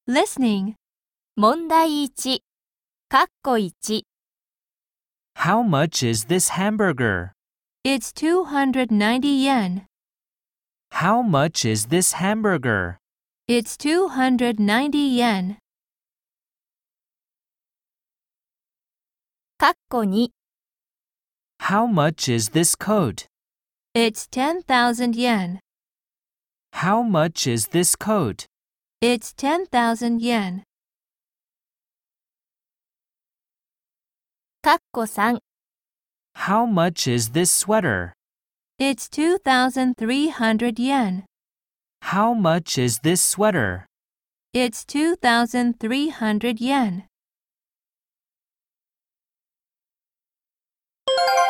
Listening. 問題1、かっこ1。 How much is this hamburger? It's 290 yen. How much is this hamburger? It's 290 yen. かっこ2、 How much is this coat? It's 10,000 yen. How much is this coat? It's 10,000 yen. かっこ3、 How much is this sweater? It's 2,300 yen. How much is this sweater? It's 2,300 yen.